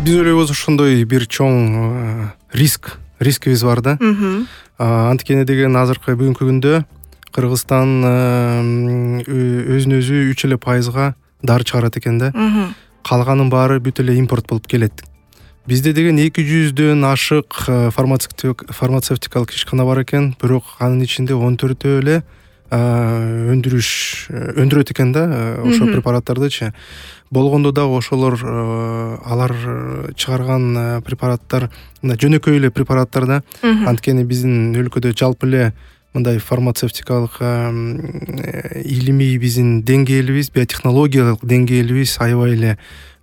биз ойлойбуз ошондой бир чоң рискибиз бар да. Анткени деген азыркы бүгүнкү күндө Кыргызстан өзүн өзү 3% дары чыгарат экен да. Калганын баары бүт эле импорт болуп келет. Бизде деген 200дөн ашык фармацевтикалык ишкана бар экен, бирок анын ичинде 14 эле өндүрөт экен да, ошо препараттардычы. Болгондо дагы ошолор алар чыгарган препараттар жөнөкөй эле препараттар да. Анткени биздин өлкөдө жалпы эле мындай фармацевтикалык илимий биздин деңгээлибиз, биотехнологиялык деңгээлибиз аябай эле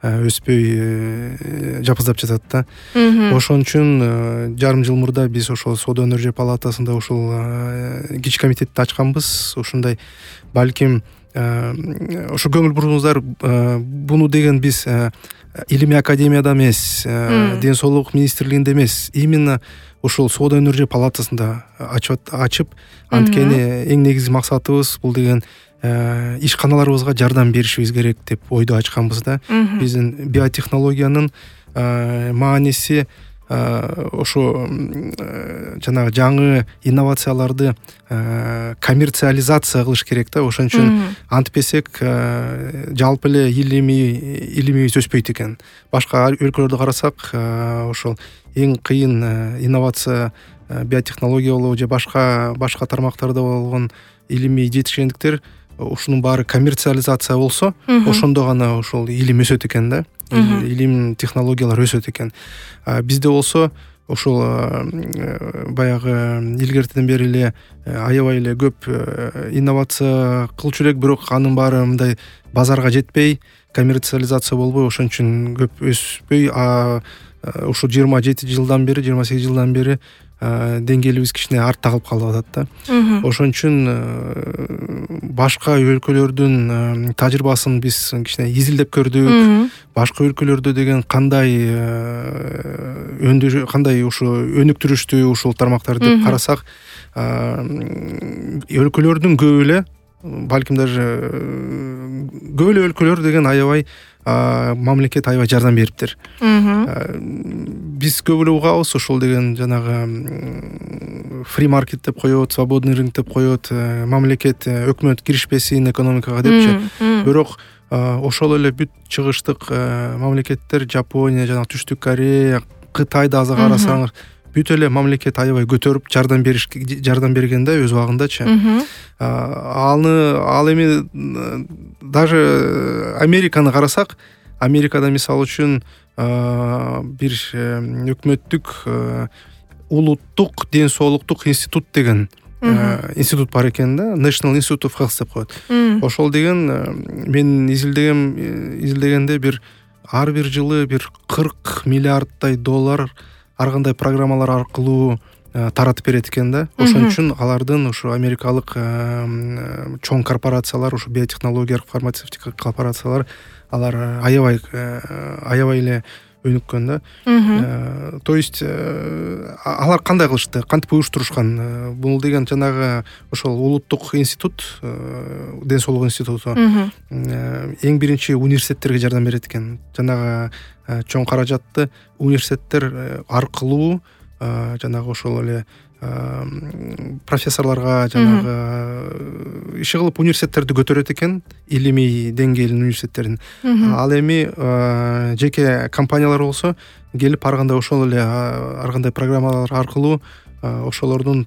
өспөй жапыздап жатат да. Ошон үчүн жарым жыл мурда биз ошол Соода өнөр палатасында ошол кич комитетти ачканбыз. Ошондой балким ошо көңүл бургуңуздар, буну деген биз илимий академияда эмес, ден соолук министрлигинде эмес, именно ошол Соода өнөр палатасында ачып, анткени эң негизги максатыбыз бул деген ишканаларыбызга жардам беришибиз керек деп ойду ачканбыз да. Биздин биотехнологиянын мааниси ошо жанагы жаңы инновацияларды коммерциализация кылыш керек да. Ошон үчүн антпесек жалпы эле илимибиз өспөйт экен. Башка өлкөлөрдү карасак, ошол эң кыйын инновация, биотехнология болобу же башка тармактарда болгон илимий жетишкендиктер, ушунун баары коммерциализация болсо, ошондо гана ошол илим өсөт экен да. Илим, технологиялар өсөт экен. Бизде болсо ошол баягы илгертен бери эле аябай эле көп инновация кылчу элек, бирок анын баары мындай базарга жетпей, коммерциализация болбой, ошон үчүн көп өспөй, ушу 27 жылдан бери, 28 жылдан бери деңгээлибиз кичине артта калып атат да. Ошон үчүн башка өлкөлөрдүн тажрыйбасын биз кичине изилдеп көрдүк. Башка өлкөлөрдө деген кандай ушу өнүктүрүштү ушул тармактарды деп карасак, өлкөлөрдүн көбү эле, балким даже көп эле өлкөлөр деген аябай мамлекет аябай жардам бериптир. Биз көп эле угабыз, ошол деген жанагы фри маркет деп коет, свободный рынок деп коет, мамлекет, өкмөт киришпесин экономикага депчи. Бирок ошол эле бүт чыгыштык мамлекеттер, Жапония, жана Түштүк Корея, Кытайды азыр карасаңыз, бүт эле мамлекет аябай көтөрүп жардам берген да өз убагындачы. Ал эми даже Американы карасак, Америкада мисалы үчүн бир өкмөттүк улуттук ден соолуктук институт деген институт бар экен да, National Institute of Health деп коет. Ошол деген мен изилдегенде ар бир жылы 40 миллиарддай доллар ар кандай программалар аркылуу таратып берет экен да. Ошон үчүн алардын ушу америкалык чоң корпорациялар, ушу биотехнологиялык фармацевтика корпорациялар, алар аябай эле өнүккөн да. То есть алар кандай кылышты, кантип уюштурушкан? Бул деген жанагы ошол улуттук институт, ден соолук институту эң биринчи университеттерге жардам берет экен. Жанагы чоң каражатты университеттер аркылуу жанагы ошол эле профессорлорго жанагы иши кылып университеттерди көтөрөт экен, илимий деңгээлин университеттерин. Ал эми жеке компаниялар болсо келип ар кандай ошол эле ар кандай программалар аркылуу ошолордун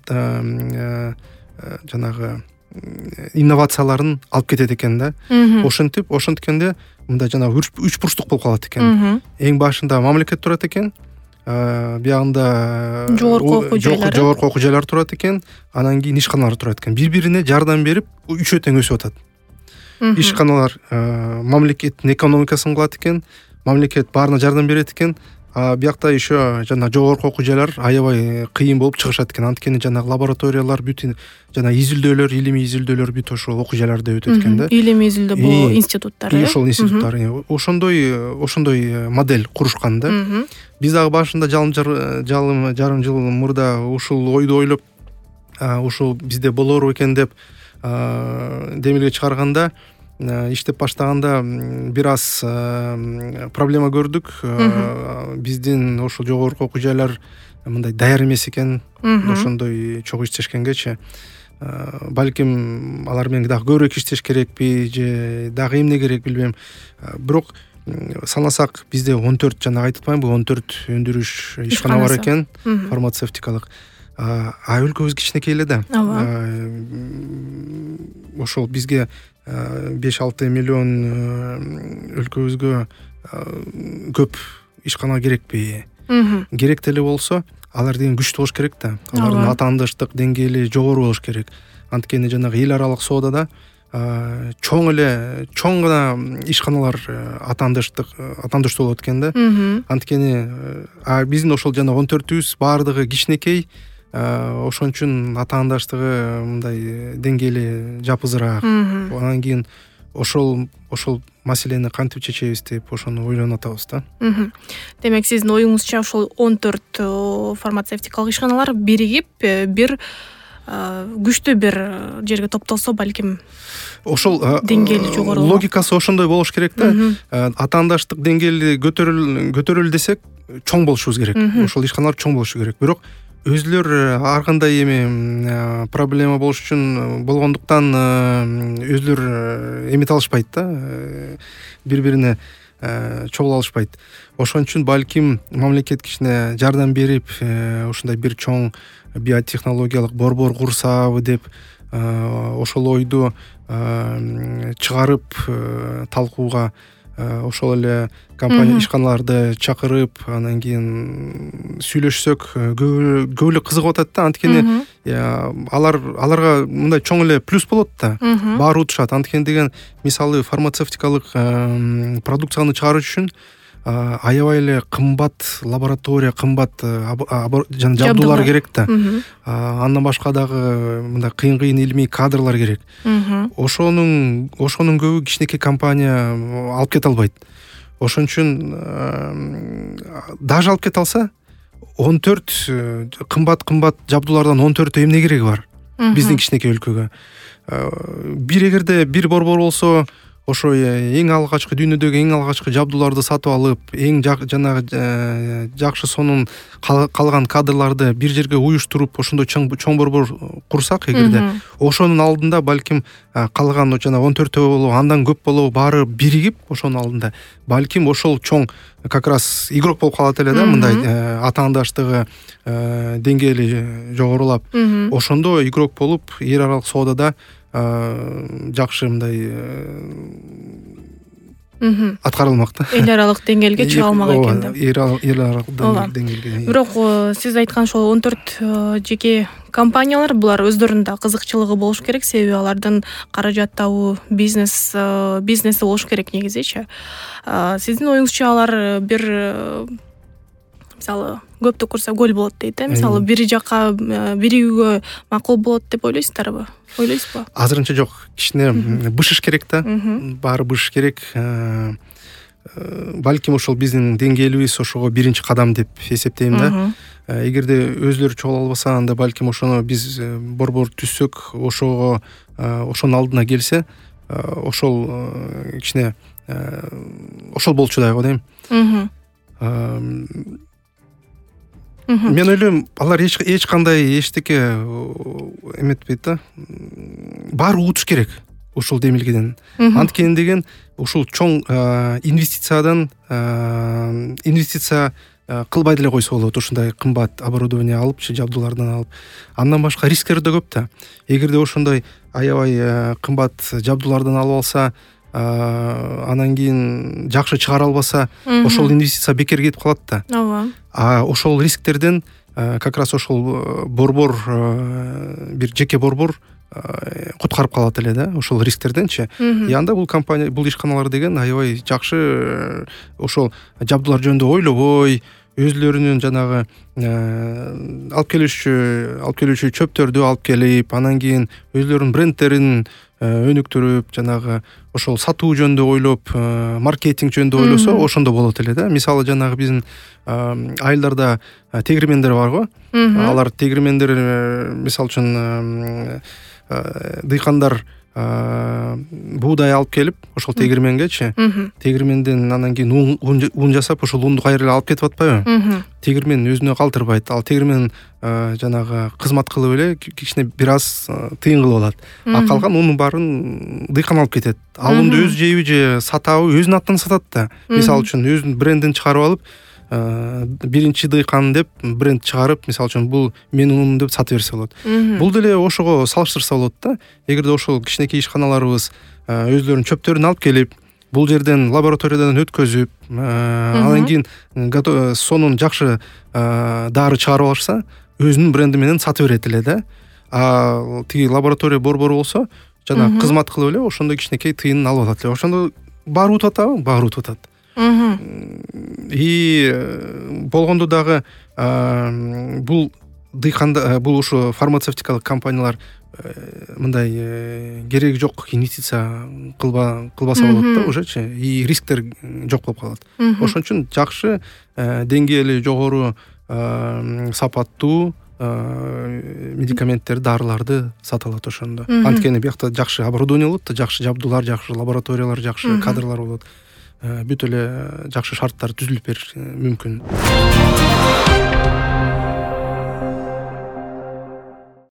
жанагы инновацияларын алып кетет экен да. Ошенткенде мындай жанагы үч бурчтук болуп калат экен. Эң башында мамлекет турат экен, биягында жогорку окуу жайлар турат экен, анан кийин ишканалар турат экен. Бири-бирине жардам берип үчөө тең өсүп атат. Ишканалар мамлекеттин экономикасын кылат экен, мамлекет баарына жардам берет экен. Биякта еще жана жогорку окуу жайлар аябай кыйын болуп чыгышат экен. Анткени жана лабораториялар, бүт жана изилдөөлөр, илимий изилдөөлөр бүт ошол окуу жайларда өтөт экен да. Илимий изилдөө бул институттар. Ошол институттар. Ошондой модель курушкан да. Биз дагы башында жарым жыл мурда ушул ойду ойлоп, ушул бизде болору экен деп демилге чыгарганда, иштеп баштаганда бир аз проблема көрдүк. Биздин ошол жогорку окуу жайлар мындай даяр эмес экен ошондой чогуу иштешкенгечи. Балким алар менен дагы көбүрөөк иштеш керекпи же дагы эмне керек билбейм. Бирок санасак бизде 14 жана айтып атпаймынбы 14 өндүрүш ишкана бар экен, фармацевтикалык. Өлкөбүз кичинекей эле да. Ошол бизге 5-6 миллион өлкөбүзгө көп ишкана керекпи? Керек деле болсо, алар деген күчтүү болуш керек да. Алардын атаандыштык деңгээли жогору болуш керек. Анткени жанагы эл аралык соодада чоң гана ишканалар атаандыштуу болот экен да. Анткени биздин ошол жана 14-үбүз баардыгы кичинекей, ошон үчүн атаандаштыгы мындай деңгээли жапызыраак. Анан кийин ошол маселени кантип чечебиз деп ошону ойлонуп атабыз да. Демек сиздин оюңузча ошол 14 фармацевтикалык ишканалар биригип бир күчтүү бир жерге топтолсо, балким ошол деңгээли жогору логикасы ошондой болуш керек да. Атаандаштык деңгээли көтөрүл десек, чоң болушубуз керек. Ошол ишканалар чоң болушу керек. Бирок өзүлөр ар кандай эми проблема болуш үчүн болгондуктан өзүлөр эмете алышпайт да, бири-бирине чогула алышпайт. Ошон үчүн балким мамлекет кичине жардам берип, ушундай бир чоң биотехнологиялык борбор курсабы деп ошол ойду чыгарып талкууга ошол эле компания ишканаларды чакырып, анан кийин сүйлөшсөк көп эле кызыгып атат да. Анткени аларга мындай чоң эле плюс болот да. Баары утушат. Анткени деген мисалы фармацевтикалык продукцияны чыгарыш үчүн аябай эле кымбат лаборатория, кымбат жана жабдуулар керек да. Андан башка дагы мындай кыйын илимий кадрлар керек. Ошонун көбү кичинекей компания алып кете албайт. Ошон үчүн даже алып кете алса, 14 кымбат жабдуулардан 14 эмне кереги бар биздин кичинекей өлкөгө? Бир эгерде бир борбор болсо, ошо эң алгачкы дүйнөдөгү эң алгачкы жабдууларды сатып алып, эң жанагы жакшы сонун калган кадрларды бир жерге уюштуруп, ошондой чоң борбор курсак эгерде, ошонун алдында балким калган жана 14 болобу, андан көп болобу баары биригип, ошонун алдында балким ошол чоң как раз игрок болуп калат эле да, мындай атаандаштыгы деңгээли жогорулап. Ошондо игрок болуп, эл аралык соодада жакшы мындай аткарылмак да. Эл аралык деңгээлге чыга алмак экен да. Эл аралык деңгээлге. Бирок сиз айткан ошол 14 жеке компаниялар, булар өздөрүнүн кызыкчылыгы болуш керек, себеби алардын каражат табуу бизнеси болуш керек негизичи. Сиздин оюңузча алар бир мисалы көптү курса көл болот дейт да. Мисалы бир жакка биригүүгө макул болот деп ойлойсуздарбы? Азырынча жок, кичине бышыш керек да. Баары бышыш керек. Балким ошол биздин деңгээлибиз ошого биринчи кадам деп эсептейм да. Эгерде өзүлөрү чогула албаса, анда балким ошону биз борбор түзсөк, ошонун алдына келсе, ошол кичине ошол болчу да го дейм. Мен ойлойм, алар эч кандай эчтеке эметпейт да. Баары утуш керек ушул демилгеден. Анткени деген ушул чоң инвестиция кылбай деле койсо болот, ушундай кымбат оборудование алып, жабдуулардан алып. Андан башка рисктер да көп да. Эгерде ошондой аябай кымбат жабдуулардан алып алса, анан кийин жакшы чыгара албаса, ошол инвестиция бекерге кетип калат да. Ооба. Ошол рисктерден как раз ошол борбор, бир жеке борбор куткарып калат эле да, ошол рисктерденчи. Анда бул компания, бул ишканалар деген аябай жакшы ошол жабдуулар жөнүндө ойлобой, өзлөрүнүн жанагы алып келүүчү чөптөрдү алып келип, анан кийин өзлөрүнүн брендтерин өнүктүрүп, жанагы ошол сатуу жөнүндө ойлоп, маркетинг жөнүндө ойлосо, ошондо болот эле да. Мисалы жанагы биздин айылдарда тегирмендер барго. Алар тегирмендер, мисалы үчүн дыйкандар буудай алып келип ошол тегирменгечи, тегирменден анан кийин ун жасап ошол унду кайра эле алып кетип атпайбы? Тегирмен өзүнө калтырбайт. Ал тегирмен жанагы кызмат кылып эле кичине бир аз тыйын кылып алат. А калган унун баарын дыйкан алып кетет. Ал унду өзү жейби же сатабы, өзүнүн атынан сатат да. Мисалы үчүн өзүнүн брендин чыгарып алып, биринчи дыйкан деп бренд чыгарып, мисалы үчүн бул менин унум деп сатып берсе болот. Бул деле ошого салыштырса болот да. Эгерде ошол кичинекей ишканаларыбыз өзлөрүнүн чөптөрүн алып келип, бул жерден лабораториядан өткөзүп, анан кийин сонун жакшы дары чыгарып алышса, өзүнүн бренди менен сатып берет эле да. А тиги лаборатория борбору болсо, жана кызмат кылып эле ошондой кичинекей тыйынын алып атат эле. Ошондо баары утуп атабы? Баары утуп атат. И болгондо дагы бул дыйканда, бул ушу фармацевтикалык компаниялар мындай кереги жок инвестиция кылбаса болот да ужечи, и рисктер жок болуп калат. Ошон үчүн жакшы деңгээли жогору сапаттуу медикаменттер, дарыларды сата алат ошондо. Анткени биякта жакшы оборудование болот да, жакшы жабдуулар, жакшы лабораториялар, жакшы кадрлар болот. Бүт эле жакшы шарттар түзүлүп бериш мүмкүн.